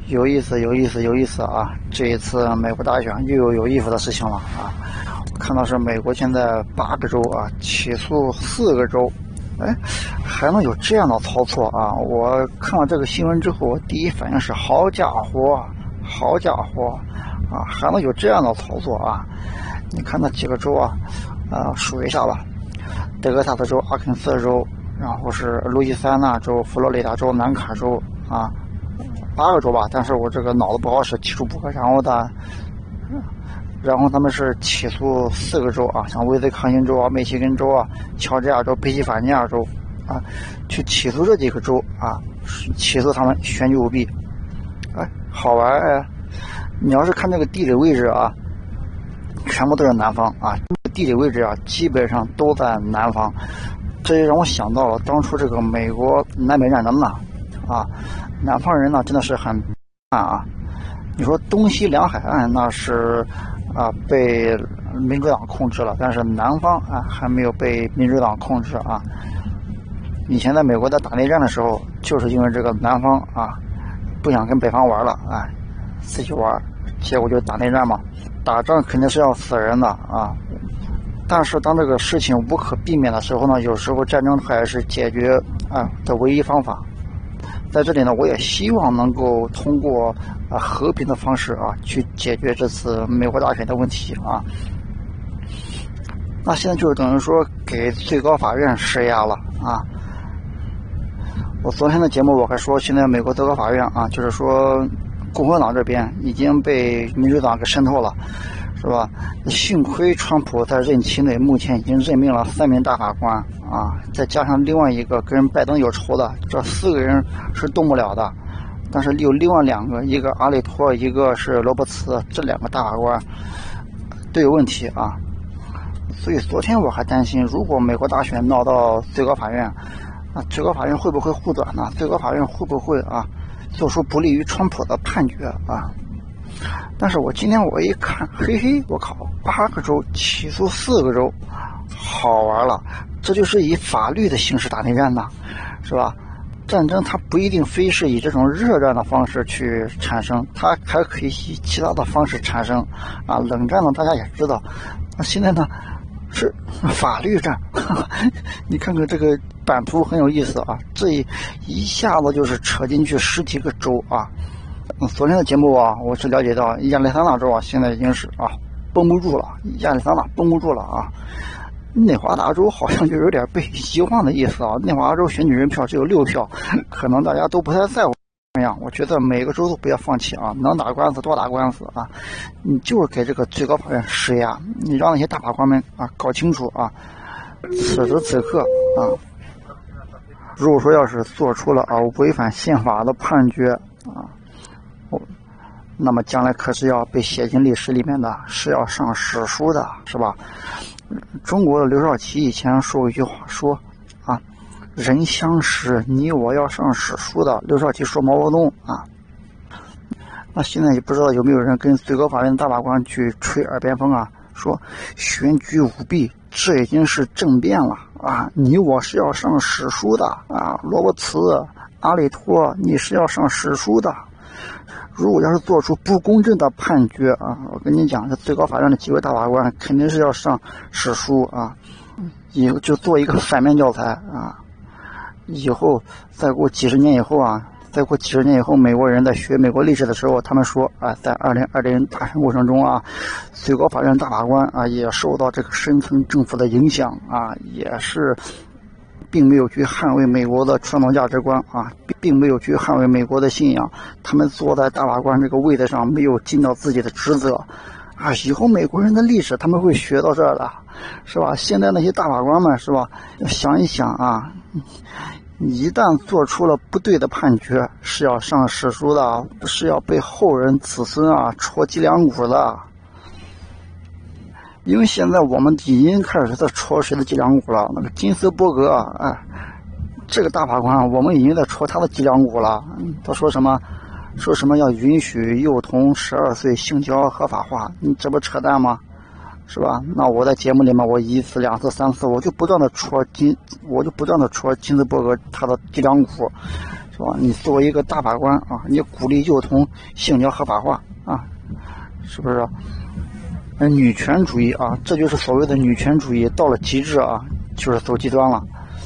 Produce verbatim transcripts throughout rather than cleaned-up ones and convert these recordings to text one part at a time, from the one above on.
有意思，有意思，有意思啊！这一次美国大选又有有意思的事情了啊！看到是美国现在八个州啊起诉四个州，哎，还能有这样的操作啊！我看到这个新闻之后，我第一反应是好家伙，好家伙啊，还能有这样的操作啊！你看那几个州啊，啊，数一下吧：德克萨斯州、阿肯色州，然后是路易斯安那州、佛罗里达州、南卡州啊。八个州吧，但是我这个脑子不好使，记住不？然后的，然后他们是起诉四个州啊，像威斯康星州啊、密歇根州啊、乔治亚州、宾夕法尼亚州啊，去起诉这几个州啊，起诉他们选举舞弊。哎，好玩哎！你要是看这个地理位置啊，全部都是南方啊，地理位置啊，基本上都在南方。这也让我想到了当初这个美国南北战争呢，啊。南方人呢真的是很啊，你说东西两海岸那是啊被民主党控制了，但是南方啊还没有被民主党控制啊。以前在美国在打内战的时候，就是因为这个南方啊不想跟北方玩了啊，自己玩，结果就打内战嘛。打仗肯定是要死人的啊，但是当这个事情无可避免的时候呢，有时候战争还是解决啊的唯一方法。在这里呢，我也希望能够通过啊和平的方式啊去解决这次美国大选的问题啊。那现在就是等于说给最高法院施压了啊。我昨天的节目我还说，现在美国最高法院啊，就是说共和党这边已经被民主党给渗透了，是吧？幸亏川普在任期内目前已经任命了三名大法官啊，再加上另外一个跟拜登有仇的，这四个人是动不了的。但是有另外两个，一个阿里托，一个是罗伯茨，这两个大法官都有问题啊。所以昨天我还担心，如果美国大选闹到最高法院，啊，最高法院会不会护短呢？最高法院会不会啊做出不利于川普的判决啊？但是我今天我一看，嘿嘿，我靠，八个州起诉四个州，好玩了，这就是以法律的形式打内战呐，是吧？战争它不一定非是以这种热战的方式去产生，它还可以以其他的方式产生啊。冷战呢，大家也知道，那现在呢是法律战，呵呵，你看看这个版图很有意思啊，这一一下子就是扯进去十几个州啊。嗯，昨天的节目啊，我是了解到亚利桑那州啊，现在已经是啊绷不住了，亚利桑那绷不住了啊。内华达州好像就有点被遗忘的意思啊。内华达州选举人票只有六票，可能大家都不太在乎。这样，我觉得每个州都不要放弃啊，能打官司多打官司啊。你就是给这个最高法院施压，你让那些大法官们啊搞清楚啊，此时此刻啊，如果说要是做出了啊违反宪法的判决啊。那么将来可是要被写进历史里面的，是要上史书的，是吧？中国的刘少奇以前说过一句话，说啊，人相识，你我要上史书的。刘少奇说毛泽东啊。那现在也不知道有没有人跟最高法院的大法官去吹耳边风啊，说选举舞弊，这已经是政变了啊，你我是要上史书的啊，罗伯茨、阿里托，你是要上史书的。如果要是做出不公正的判决啊，我跟你讲，这最高法院的几位大法官肯定是要上史书啊，以后就做一个反面教材啊。以后再过几十年以后啊，再过几十年以后，美国人在学美国历史的时候，他们说啊，在二零二零大选过程中啊，最高法院大法官啊也受到这个深层政府的影响啊，也是。并没有去捍卫美国的传统价值观啊，并没有去捍卫美国的信仰。他们坐在大法官这个位子上，没有尽到自己的职责啊。以后美国人的历史他们会学到这儿的，是吧？现在那些大法官们，是吧？要想一想啊，一旦做出了不对的判决，是要上史书的，是要被后人子孙啊戳脊梁骨的。因为现在我们已经开始在戳谁的脊梁骨了，那个金斯伯格啊，哎，这个大法官，我们已经在戳他的脊梁骨了。他说什么？说什么要允许幼童十二岁性交合法化？你这不扯淡吗？是吧？那我在节目里面，我一次、两次、三次，我就不断的戳金，我就不断的戳金斯伯格他的脊梁骨， 是吧？你作为一个大法官啊，你鼓励幼童性交合法化啊，是不是？呃，女权主义啊，这就是所谓的女权主义到了极致啊，就是走极端了。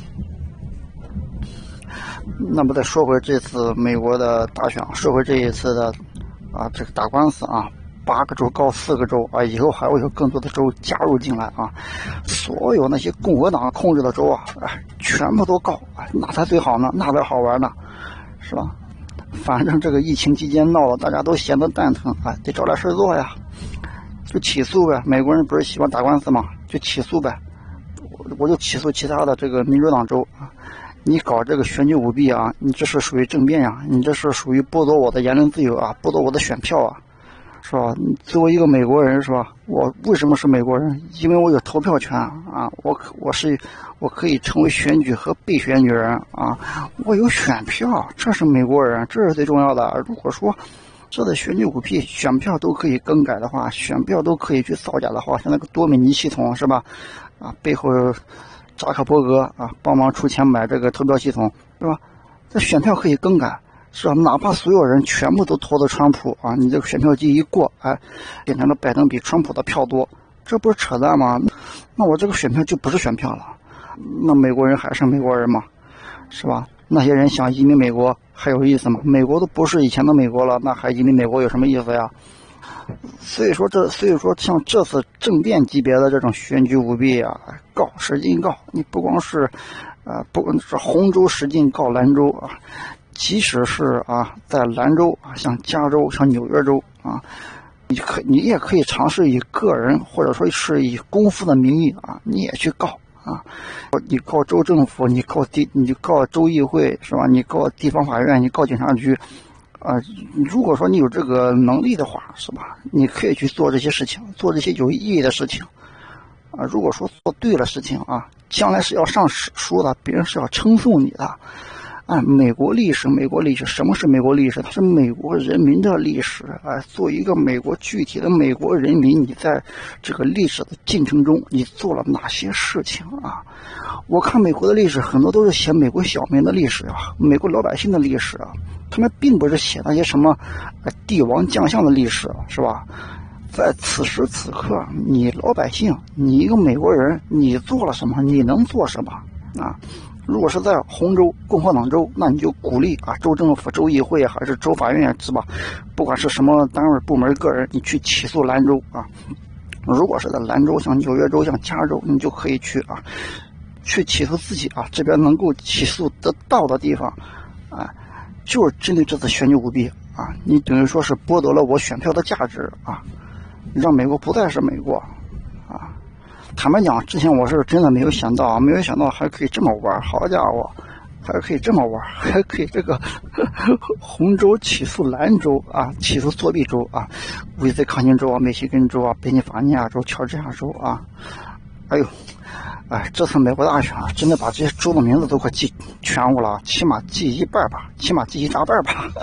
那么再说回这次美国的大选，说回这一次的啊这个打官司啊，八个州告四个州啊，以后还会有更多的州加入进来啊，所有那些共和党控制的州啊，哎，全部都告，那才最好呢，那才好玩呢，是吧？反正这个疫情期间闹得大家都闲得蛋疼啊，得找点事做呀，就起诉呗。美国人不是喜欢打官司吗？就起诉呗，我就起诉其他的这个民主党州啊。你搞这个选举舞弊啊，你这是属于政变呀，你这是属于剥夺我的言论自由啊，剥夺我的选票啊，是吧？你作为一个美国人，是吧？我为什么是美国人？因为我有投票权啊，我我是我可以成为选举和被选举人啊，我有选票，这是美国人，这是最重要的。如果说这的选举舞弊，选票都可以更改的话，选票都可以去造假的话，像那个多米尼系统是吧？啊，背后扎克伯格啊，帮忙出钱买这个投票系统，是吧？这选票可以更改，是吧？哪怕所有人全部都投的川普啊，你这个选票机一过，哎，变成了拜登比川普的票多，这不是扯淡吗？那我这个选票就不是选票了，那美国人还是美国人吗？是吧？那些人想移民美国还有意思吗？美国都不是以前的美国了，那还移民美国有什么意思呀？所以说这，所以说像这次政变级别的这种选举舞弊啊，告使劲告，你不光是，呃，不光是红州使劲告兰州啊，即使是啊，在兰州啊，像加州、像纽约州啊，你可你也可以尝试以个人或者说是以公司的名义啊，你也去告啊，你告州政府，你告地，你告州议会是吧？你告地方法院，你告警察局。啊、呃，如果说你有这个能力的话，是吧？你可以去做这些事情，做这些有意义的事情。啊，如果说做对了事情啊，将来是要上史书的，别人是要称颂你的。啊，美国历史，美国历史，什么是美国历史？它是美国人民的历史。啊，作为一个美国具体的美国人民，你在这个历史的进程中，你做了哪些事情啊？我看美国的历史，很多都是写美国小民的历史啊，美国老百姓的历史啊。他们并不是写那些什么帝王将相的历史，是吧？在此时此刻，你老百姓，你一个美国人，你做了什么？你能做什么啊？如果是在红州共和党州，那你就鼓励啊，州政府、州议会还是州法院，是吧？不管是什么单位、部门、个人，你去起诉兰州啊。如果是在兰州，像纽约州、像加州，你就可以去啊，去起诉自己啊，这边能够起诉得到的地方啊。就是针对这次选举舞弊啊，你等于说是剥夺了我选票的价值啊，让美国不再是美国啊。坦白讲，之前我是真的没有想到啊，没有想到还可以这么玩，好家伙，还可以这么玩，还可以这个呵呵红州起诉兰州啊，起诉作弊州啊，威斯康星州啊，密歇根州啊，宾夕法尼亚州、乔治亚州啊，哎呦。哎，这次美国大选啊，真的把这些州的名字都快记全乎了，起码记一半吧，起码记一大半吧。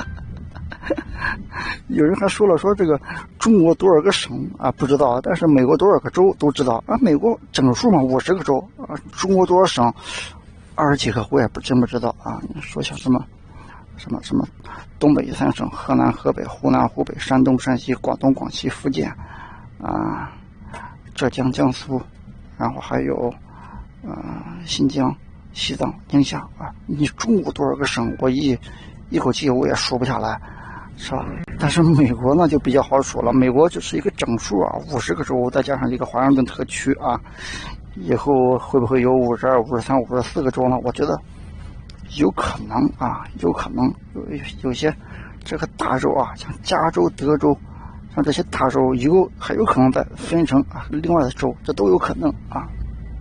有人还说了，说这个中国多少个省啊不知道，但是美国多少个州都知道啊。美国整数嘛，五十个州啊，中国多少省，二十几个我也不真不知道啊。你说像什么什么什么东北三省，河南、河北、湖南、湖北、山东、山西、广东、广西、福建啊，浙江、江苏，然后还有。呃，新疆、西藏、宁夏啊，你中国多少个省，我一一口气我也说不下来，是吧？但是美国呢就比较好说了，美国就是一个整数啊，五十个州再加上一个华盛顿特区啊，以后会不会有五十二、五十三、五十四个州呢？我觉得有可能啊，有可能有有些这个大州啊，像加州、德州，像这些大州有还有可能再分成啊另外的州，这都有可能啊。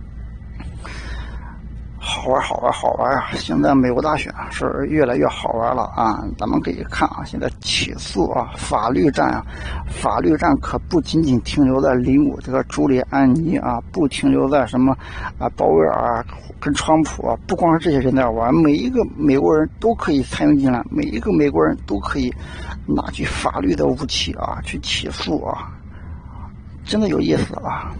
好玩好玩好玩啊！现在美国大选是越来越好玩了啊！咱们可以看啊，现在起诉啊，法律战啊，法律战可不仅仅停留在林伍这个朱利安尼啊，不停留在什么啊鲍威尔啊跟川普啊，不光是这些人在玩，每一个美国人都可以参与进来，每一个美国人都可以拿起法律的武器啊去起诉啊，真的有意思啊！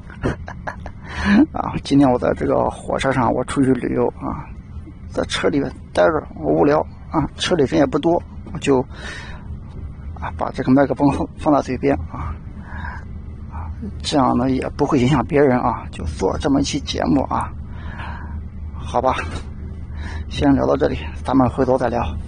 啊，今天我在这个火车上，我出去旅游啊，在车里面待着，我无聊， 啊，车里人也不多，我就啊把这个麦克风放到嘴边啊，这样呢也不会影响别人啊，就做这么一期节目啊，好吧，先聊到这里，咱们回头再聊。